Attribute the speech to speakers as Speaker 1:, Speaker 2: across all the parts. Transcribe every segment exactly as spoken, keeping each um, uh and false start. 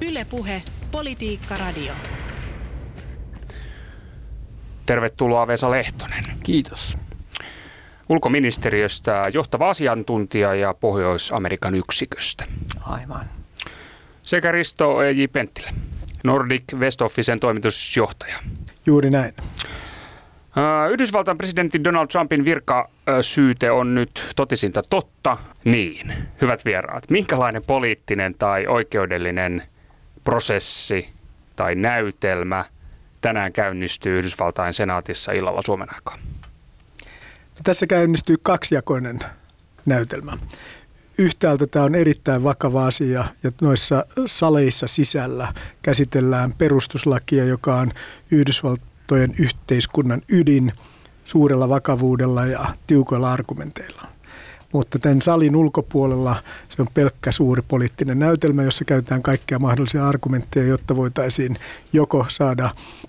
Speaker 1: Yle Puhe, Politiikka Radio.
Speaker 2: Tervetuloa Vesa Lehtonen.
Speaker 3: Kiitos.
Speaker 2: Ulkoministeriöstä johtava asiantuntija ja Pohjois-Amerikan yksiköstä.
Speaker 3: Aivan.
Speaker 2: Sekä Risto E J. Penttilä, Nordic West Officen toimitusjohtaja.
Speaker 4: Juuri näin.
Speaker 2: Yhdysvaltain presidentti Donald Trumpin virkasyyte on nyt totisinta totta. Niin, hyvät vieraat, minkälainen poliittinen tai oikeudellinen prosessi tai näytelmä tänään käynnistyy Yhdysvaltain senaatissa illalla Suomen aikaan?
Speaker 4: Tässä käynnistyy kaksijakoinen näytelmä. Yhtäältä tämä on erittäin vakava asia ja noissa saleissa sisällä käsitellään perustuslakia, joka on Yhdysvaltojen yhteiskunnan ydin suurella vakavuudella ja tiukoilla argumenteilla. Mutta tämän salin ulkopuolella se on pelkkä suuri poliittinen näytelmä, jossa käytetään kaikkia mahdollisia argumentteja, jotta voitaisiin joko saada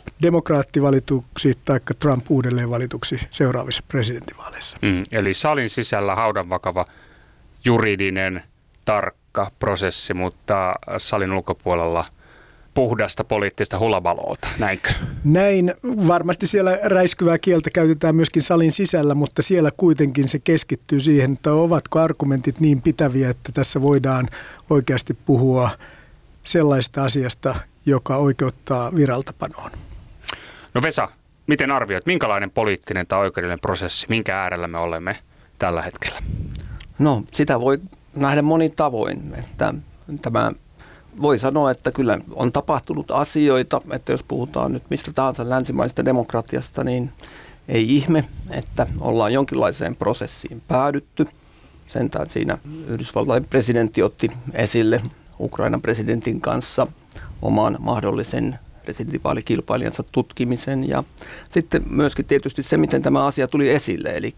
Speaker 4: demokraattivalituksi tai Trump uudelleen valituksi seuraavissa presidentinvaaleissa.
Speaker 2: Mm, eli salin sisällä haudanvakava juridinen, tarkka prosessi, mutta salin ulkopuolella puhdasta poliittista hulabaloota, näinkö?
Speaker 4: Näin. Varmasti siellä räiskyvää kieltä käytetään myöskin salin sisällä, mutta siellä kuitenkin se keskittyy siihen, että ovatko argumentit niin pitäviä, että tässä voidaan oikeasti puhua sellaista asiasta, joka oikeuttaa viraltapanoon.
Speaker 2: No Vesa, miten arvioit, minkälainen poliittinen tai oikeudellinen prosessi, minkä äärellä me olemme tällä hetkellä?
Speaker 3: No sitä voi nähdä monin tavoin, että tämä voi sanoa, että kyllä on tapahtunut asioita, että jos puhutaan nyt mistä tahansa länsimaista demokratiasta, niin ei ihme, että ollaan jonkinlaiseen prosessiin päädytty. Sentään siinä Yhdysvaltain presidentti otti esille Ukrainan presidentin kanssa oman mahdollisen presidentinvaalikilpailijansa tutkimisen ja sitten myöskin tietysti se, miten tämä asia tuli esille, eli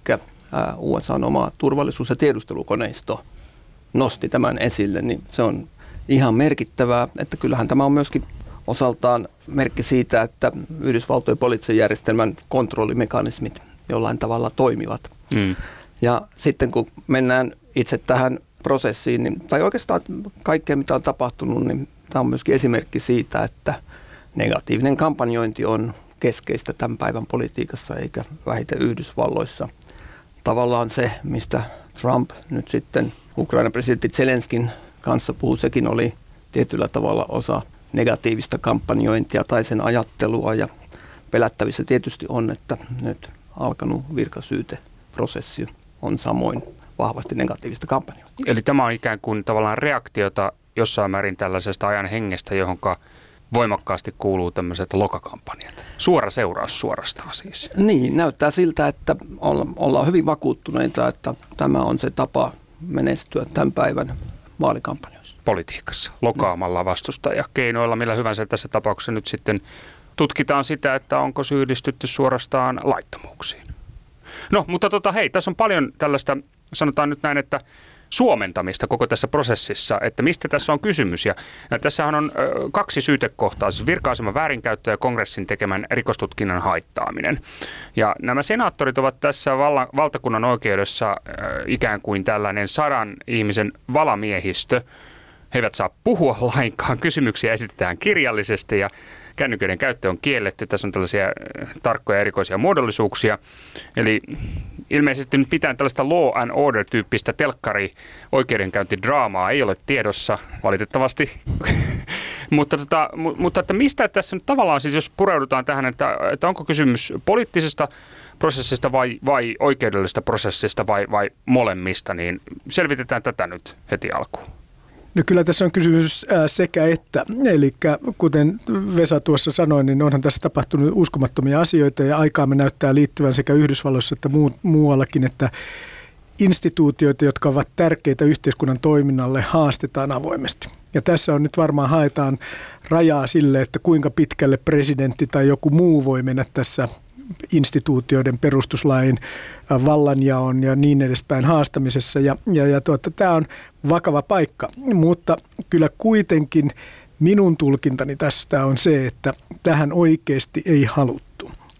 Speaker 3: U S A:n oma turvallisuus- ja tiedustelukoneisto nosti tämän esille, niin se on ihan merkittävää, että kyllähän tämä on myöskin osaltaan merkki siitä, että Yhdysvaltojen poliittisen järjestelmän kontrollimekanismit jollain tavalla toimivat. Mm. Ja sitten kun mennään itse tähän prosessiin, niin, tai oikeastaan kaikkea mitä on tapahtunut, niin tämä on myöskin esimerkki siitä, että negatiivinen kampanjointi on keskeistä tämän päivän politiikassa eikä vähiten Yhdysvalloissa. Tavallaan se, mistä Trump nyt sitten Ukrainan presidentti Zelenskin kanssa puhuu, sekin oli tietyllä tavalla osa negatiivista kampanjointia tai sen ajattelua ja pelättävissä tietysti on, että nyt alkanut virkasyyteprosessi on samoin vahvasti negatiivista kampanjointia.
Speaker 2: Eli tämä on ikään kuin tavallaan reaktiota jossain määrin tällaisesta ajan hengestä, johonka voimakkaasti kuuluu tämmöiset lokakampanjat. Suora seuraus suorastaan siis.
Speaker 3: Niin, näyttää siltä, että ollaan hyvin vakuuttuneita, että tämä on se tapa menestyä tämän päivän vaalikampanjoissa.
Speaker 2: Politiikassa, lokaamalla vastustajakeinoilla, millä hyvänsä tässä tapauksessa nyt sitten tutkitaan sitä, että onko syyllistytty suorastaan laittomuuksiin. No, mutta tota, hei, tässä on paljon tällaista, sanotaan nyt näin, että suomentamista koko tässä prosessissa, että mistä tässä on kysymys. Ja, ja tässähän on ö, kaksi syytekohtaa, siis virka-aseman väärinkäyttö ja kongressin tekemän rikostutkinnan haittaaminen. Ja nämä senaattorit ovat tässä vala, valtakunnan oikeudessa ö, ikään kuin tällainen sadan ihmisen valamiehistö. He eivät saa puhua lainkaan, kysymyksiä esitetään kirjallisesti ja kännyköiden käyttö on kielletty. Tässä on tällaisia tarkkoja erikoisia muodollisuuksia. Eli ilmeisesti nyt pitää tällaista law and order-tyyppistä telkkari-oikeudenkäyntidraamaa ei ole tiedossa, valitettavasti. mutta tota, mutta että mistä tässä nyt tavallaan siis, jos pureudutaan tähän, että, että onko kysymys poliittisesta prosessista vai, vai oikeudellisesta prosessista vai, vai molemmista, niin selvitetään tätä nyt heti alkuun.
Speaker 4: No kyllä tässä on kysymys sekä että, eli kuten Vesa tuossa sanoi, niin onhan tässä tapahtunut uskomattomia asioita ja aikaamme näyttää liittyvän sekä Yhdysvalloissa että muu, muuallakin, että instituutioita, jotka ovat tärkeitä yhteiskunnan toiminnalle, haastetaan avoimesti. Ja tässä on nyt varmaan haetaan rajaa sille, että kuinka pitkälle presidentti tai joku muu voi mennä tässä instituutioiden perustuslain, vallanjaon ja niin edespäin haastamisessa. Ja, ja, ja tuota, tämä on vakava paikka, mutta kyllä kuitenkin minun tulkintani tästä on se, että tähän oikeasti ei haluttu.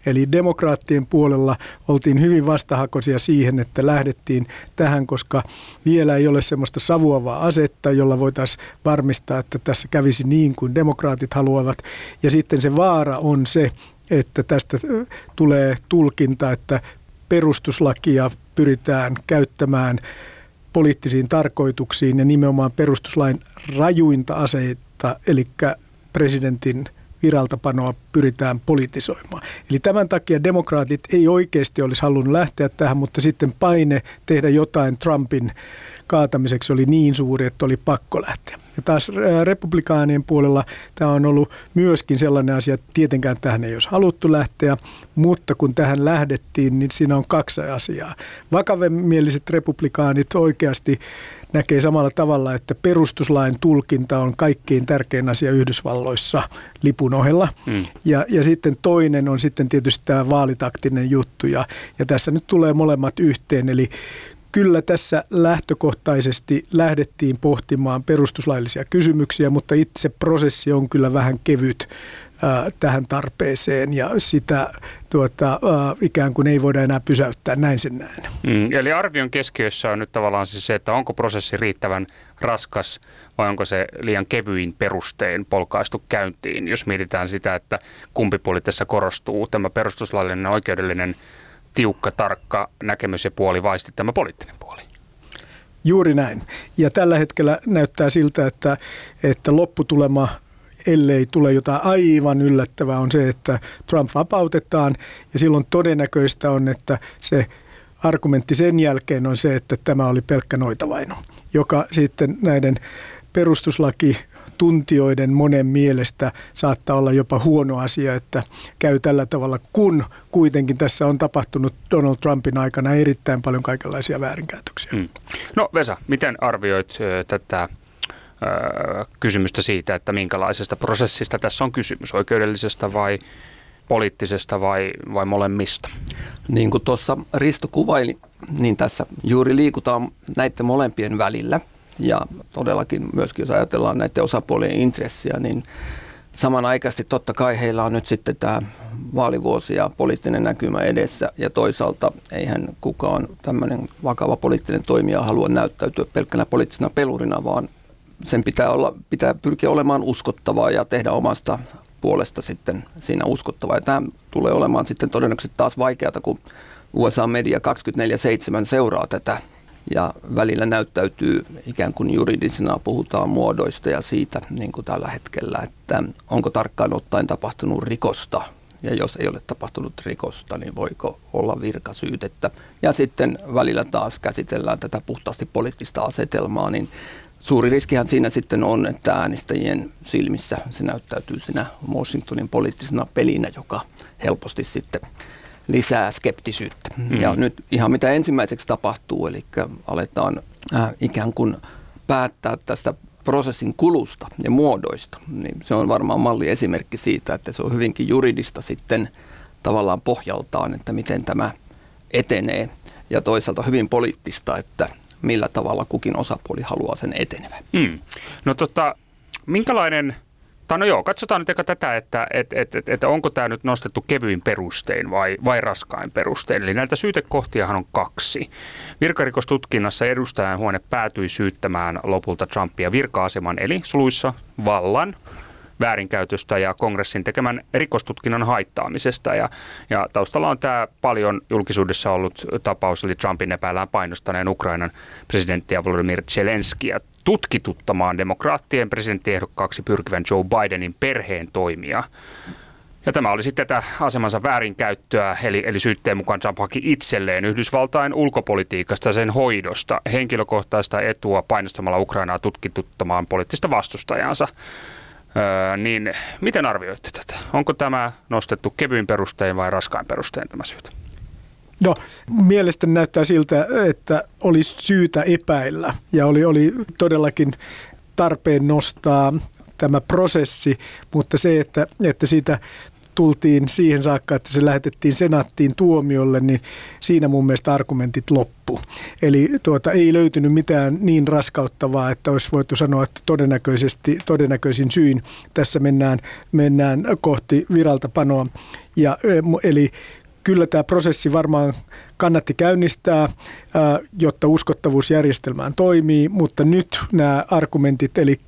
Speaker 4: Eli demokraattien puolella oltiin hyvin vastahakoisia siihen, että lähdettiin tähän, koska vielä ei ole semmoista savuavaa asetta, jolla voitaisiin varmistaa, että tässä kävisi niin kuin demokraatit haluavat. Ja sitten se vaara on se, että tästä tulee tulkinta, että perustuslakia pyritään käyttämään poliittisiin tarkoituksiin ja nimenomaan perustuslain rajuinta aseita, eli presidentin viraltapanoa pyritään politisoimaan. Eli tämän takia demokraatit ei oikeasti olisi halunnut lähteä tähän, mutta sitten paine tehdä jotain Trumpin kaatamiseksi oli niin suuri, että oli pakko lähteä. Ja taas republikaanien puolella tämä on ollut myöskin sellainen asia, että tietenkään tähän ei olisi haluttu lähteä, mutta kun tähän lähdettiin, niin siinä on kaksi asiaa. Vakavamieliset republikaanit oikeasti näkee samalla tavalla, että perustuslain tulkinta on kaikkein tärkein asia Yhdysvalloissa lipun ohella. Mm. Ja, ja sitten toinen on sitten tietysti tämä vaalitaktinen juttu, ja, ja tässä nyt tulee molemmat yhteen, eli kyllä tässä lähtökohtaisesti lähdettiin pohtimaan perustuslaillisia kysymyksiä, mutta itse prosessi on kyllä vähän kevyt ää, tähän tarpeeseen ja sitä tuota, ää, ikään kuin ei voida enää pysäyttää, näin sen näen.
Speaker 2: Mm, eli arvion keskiössä on nyt tavallaan siis se, että onko prosessi riittävän raskas vai onko se liian kevyin perustein polkaistu käyntiin, jos mietitään sitä, että kumpi puoli tässä korostuu, tämä perustuslaillinen oikeudellinen tiukka, tarkka näkemys ja puoli vai sitten tämä poliittinen puoli.
Speaker 4: Juuri näin. Ja tällä hetkellä näyttää siltä, että, että lopputulema, ellei tule jotain aivan yllättävää, on se, että Trump vapautetaan. Ja silloin todennäköistä on, että se argumentti sen jälkeen on se, että tämä oli pelkkä noitavaino, joka sitten näiden perustuslaki tuntijoiden monen mielestä saattaa olla jopa huono asia, että käy tällä tavalla, kun kuitenkin tässä on tapahtunut Donald Trumpin aikana erittäin paljon kaikenlaisia väärinkäytöksiä. Hmm.
Speaker 2: No Vesa, miten arvioit ö, tätä ö, kysymystä siitä, että minkälaisesta prosessista tässä on kysymys, oikeudellisesta vai poliittisesta vai, vai molemmista?
Speaker 3: Niin kuin tuossa Risto kuvaili, niin tässä juuri liikutaan näiden molempien välillä. Ja todellakin myöskin, jos ajatellaan näiden osapuolien intressiä, niin samanaikaisesti totta kai heillä on nyt sitten tämä vaalivuosi ja poliittinen näkymä edessä. Ja toisaalta eihän kukaan tämmöinen vakava poliittinen toimija halua näyttäytyä pelkkänä poliittisena pelurina, vaan sen pitää, olla, pitää pyrkiä olemaan uskottavaa ja tehdä omasta puolesta sitten siinä uskottavaa. Ja tämä tulee olemaan sitten todennäköisesti taas vaikeata, kun U S A-media kaksikymmentäneljä seitsemän seuraa tätä. Ja välillä näyttäytyy ikään kuin juridisena, puhutaan muodoista ja siitä niin kuin tällä hetkellä, että onko tarkkaan ottaen tapahtunut rikosta. Ja jos ei ole tapahtunut rikosta, niin voiko olla virkasyytettä. Ja sitten välillä taas käsitellään tätä puhtaasti poliittista asetelmaa, niin suuri riskihän siinä sitten on, että äänestäjien silmissä se näyttäytyy siinä Washingtonin poliittisena pelinä, joka helposti sitten lisää skeptisyyttä. Mm. Ja nyt ihan mitä ensimmäiseksi tapahtuu, eli aletaan äh, ikään kuin päättää tästä prosessin kulusta ja muodoista, niin se on varmaan malliesimerkki siitä, että se on hyvinkin juridista sitten tavallaan pohjaltaan, että miten tämä etenee, ja toisaalta hyvin poliittista, että millä tavalla kukin osapuoli haluaa sen etenevän. Mm.
Speaker 2: No tota, minkälainen... Tai no joo, katsotaan nyt eka tätä, että et, et, et, et onko tämä nyt nostettu kevyin perustein vai, vai raskain perustein. Eli näitä syytekohtiahan on kaksi. Virkarikostutkinnassa edustajanhuone päätyi syyttämään lopulta Trumpia virka-aseman, eli suluissa vallan väärinkäytöstä ja kongressin tekemän rikostutkinnan haittaamisesta. Ja, ja taustalla on tämä paljon julkisuudessa ollut tapaus, eli Trumpin epäillään painostaneen Ukrainan presidenttiä Volodymyr Zelenskiä tutkituttamaan demokraattien presidenttiehdokkaaksi pyrkivän Joe Bidenin perheen toimia. Ja tämä oli sitten tätä asemansa väärinkäyttöä, eli, eli syytteen mukaan Trump haki itselleen Yhdysvaltain ulkopolitiikasta, sen hoidosta, henkilökohtaista etua painostamalla Ukrainaa tutkituttamaan poliittista vastustajansa. Öö, niin miten arvioitte tätä? Onko tämä nostettu kevyin perustein vai raskain perustein tämä syytä?
Speaker 4: No, mielestäni näyttää siltä, että olisi syytä epäillä ja oli, oli todellakin tarpeen nostaa tämä prosessi, mutta se, että, että siitä tultiin siihen saakka, että se lähetettiin senaattiin tuomiolle, niin siinä mun mielestä argumentit loppu. Eli tuota, ei löytynyt mitään niin raskauttavaa, että olisi voitu sanoa, että todennäköisesti, todennäköisin syin tässä mennään, mennään kohti viraltapanoa. Ja, eli kyllä tämä prosessi varmaan kannatti käynnistää, jotta uskottavuusjärjestelmään toimii, mutta nyt nämä argumentit, eli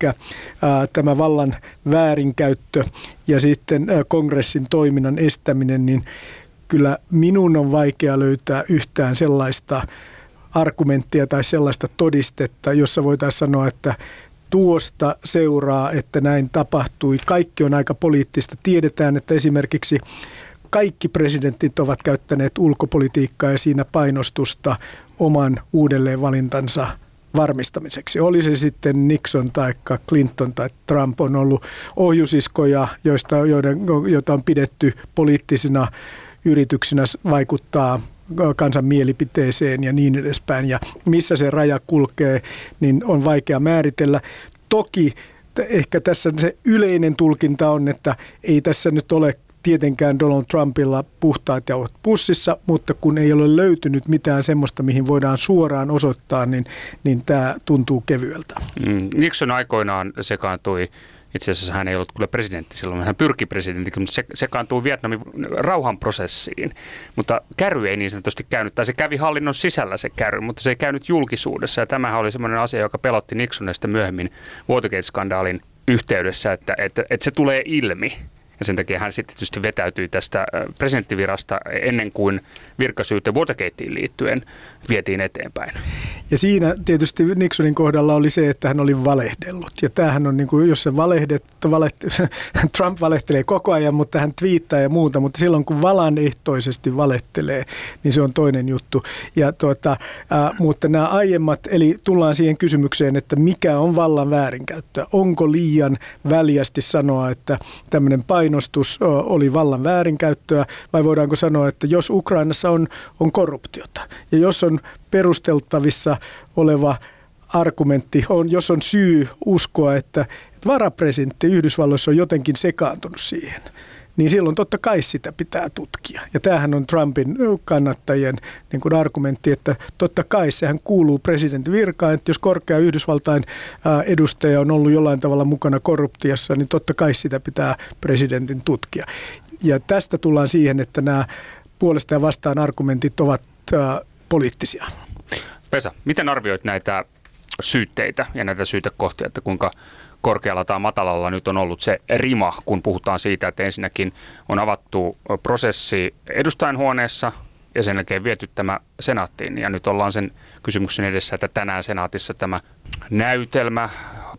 Speaker 4: tämä vallan väärinkäyttö ja sitten kongressin toiminnan estäminen, niin kyllä minun on vaikea löytää yhtään sellaista argumenttia tai sellaista todistetta, jossa voitaisiin sanoa, että tuosta seuraa, että näin tapahtui. Kaikki on aika poliittista. Tiedetään, että esimerkiksi kaikki presidentit ovat käyttäneet ulkopolitiikkaa ja siinä painostusta oman uudelleenvalintansa varmistamiseksi. Oli se sitten Nixon tai Clinton tai Trump, on ollut ohjusiskoja, joista, joiden, joita on pidetty poliittisina yrityksinä vaikuttaa kansan mielipiteeseen ja niin edespäin. Ja missä se raja kulkee, niin on vaikea määritellä. Toki ehkä tässä se yleinen tulkinta on, että ei tässä nyt ole tietenkään Donald Trumpilla puhtaat jauhot pussissa, mutta kun ei ole löytynyt mitään semmoista, mihin voidaan suoraan osoittaa, niin, niin tämä tuntuu kevyeltä.
Speaker 2: Mm, Nixon aikoinaan sekaantui, itse asiassa hän ei ollut kyllä presidentti silloin, hän pyrki presidentiksi, mutta se, sekaantui Vietnamin rauhanprosessiin. Mutta käry ei niin sanotusti käynyt, tai se kävi hallinnon sisällä se käry, mutta se ei käynyt julkisuudessa. Ja tämähän oli semmoinen asia, joka pelotti Nixonia sitten myöhemmin Watergate-skandaalin yhteydessä, että, että, että se tulee ilmi. Ja sen takia hän sitten tietysti vetäytyi tästä presidenttivirasta ennen kuin virkasyyte Watergateen liittyen vietiin eteenpäin.
Speaker 4: Ja siinä tietysti Nixonin kohdalla oli se, että hän oli valehdellut. Ja tämähän on, niin kuin, jos se valehdet, valehdet, Trump valehtelee koko ajan, mutta hän twiittaa ja muuta. Mutta silloin kun valanehtoisesti valehtelee, niin se on toinen juttu. Ja tuota, äh, mutta nämä aiemmat, eli tullaan siihen kysymykseen, että mikä on vallan väärinkäyttö. Onko liian väljästi sanoa, että tämmöinen painostus oli vallan väärinkäyttöä, vai voidaanko sanoa, että jos Ukrainassa on, on korruptiota ja jos on perusteltavissa oleva argumentti, on, jos on syy uskoa, että, että varapresidentti Yhdysvalloissa on jotenkin sekaantunut siihen, niin silloin totta kai sitä pitää tutkia. Ja tämähän on Trumpin kannattajien niin kuin argumentti, että totta kai sehän kuuluu presidentin virkaan, että jos korkea Yhdysvaltain edustaja on ollut jollain tavalla mukana korruptiossa, niin totta kai sitä pitää presidentin tutkia. Ja tästä tullaan siihen, että nämä puolesta ja vastaan argumentit ovat ä, poliittisia.
Speaker 2: Vesa, miten arvioit näitä syytteitä ja näitä syytekohtia, että kuinka korkealla tai matalalla nyt on ollut se rima, kun puhutaan siitä, että ensinnäkin on avattu prosessi edustajanhuoneessa ja sen jälkeen viety tämä senaattiin. Ja nyt ollaan sen kysymyksen edessä, että tänään senaatissa tämä näytelmä,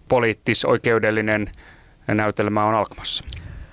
Speaker 2: poliittis-oikeudellinen näytelmä on alkamassa.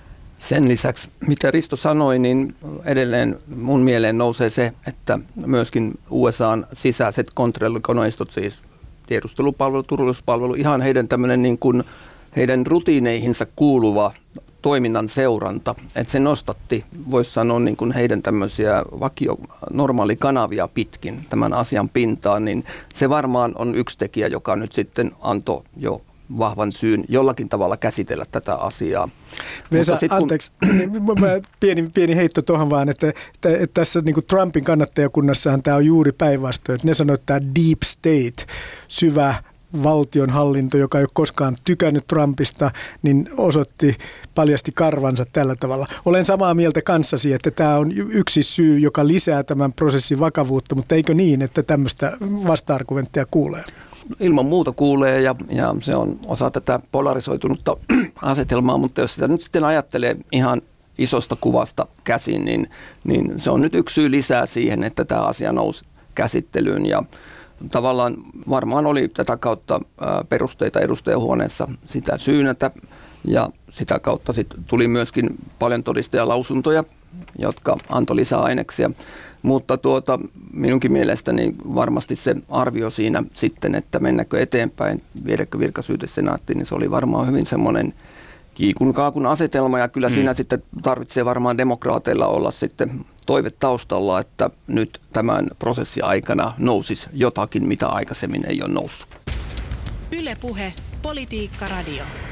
Speaker 3: Sen lisäksi, mitä Risto sanoi, niin edelleen mun mieleen nousee se, että myöskin U S A:n sisäiset kontrollikoneistot, siis tiedustelupalvelu, turvallisuuspalvelu, ihan heidän tämmöinen niin kuin heidän rutiineihinsa kuuluva toiminnan seuranta, että se nostatti, voisi sanoa niin kuin heidän tämmöisiä vakio, normaalikanavia pitkin tämän asian pintaan, niin se varmaan on yksi tekijä, joka nyt sitten antoi jo vahvan syyn jollakin tavalla käsitellä tätä asiaa.
Speaker 4: Vesa, sit, kun... anteeksi, pieni, pieni heitto tuohon vaan, että, että, että tässä niin kuin Trumpin kannattajakunnassahan tämä on juuri päinvastoin, että ne sanoo, että tämä deep state, syvä valtionhallinto, joka ei ole koskaan tykännyt Trumpista, niin osoitti, paljasti karvansa tällä tavalla. Olen samaa mieltä kanssasi, että tämä on yksi syy, joka lisää tämän prosessin vakavuutta, mutta eikö niin, että tämmöistä vasta-argumenttia kuulee?
Speaker 3: Ilman muuta kuulee ja, ja se on osa tätä polarisoitunutta asetelmaa, mutta jos sitä nyt sitten ajattelee ihan isosta kuvasta käsin, niin, niin se on nyt yksi syy lisää siihen, että tämä asia nousi käsittelyyn ja tavallaan varmaan oli tätä kautta perusteita edustajahuoneessa sitä syynätä ja sitä kautta sitten tuli myöskin paljon todistajalausuntoja, jotka antoi lisää aineksia. Mutta tuota, minunkin mielestäni varmasti se arvio siinä sitten, että mennäkö eteenpäin, viedäkö virkasyyte senaattiin, niin se oli varmaan hyvin semmoinen kiikun kaakun asetelma. Ja kyllä mm. siinä sitten tarvitsee varmaan demokraateilla olla sitten toive taustalla, että nyt tämän prosessin aikana nousisi jotakin, mitä aikaisemmin ei ole noussut.
Speaker 1: Yle Puhe, Politiikka Radio.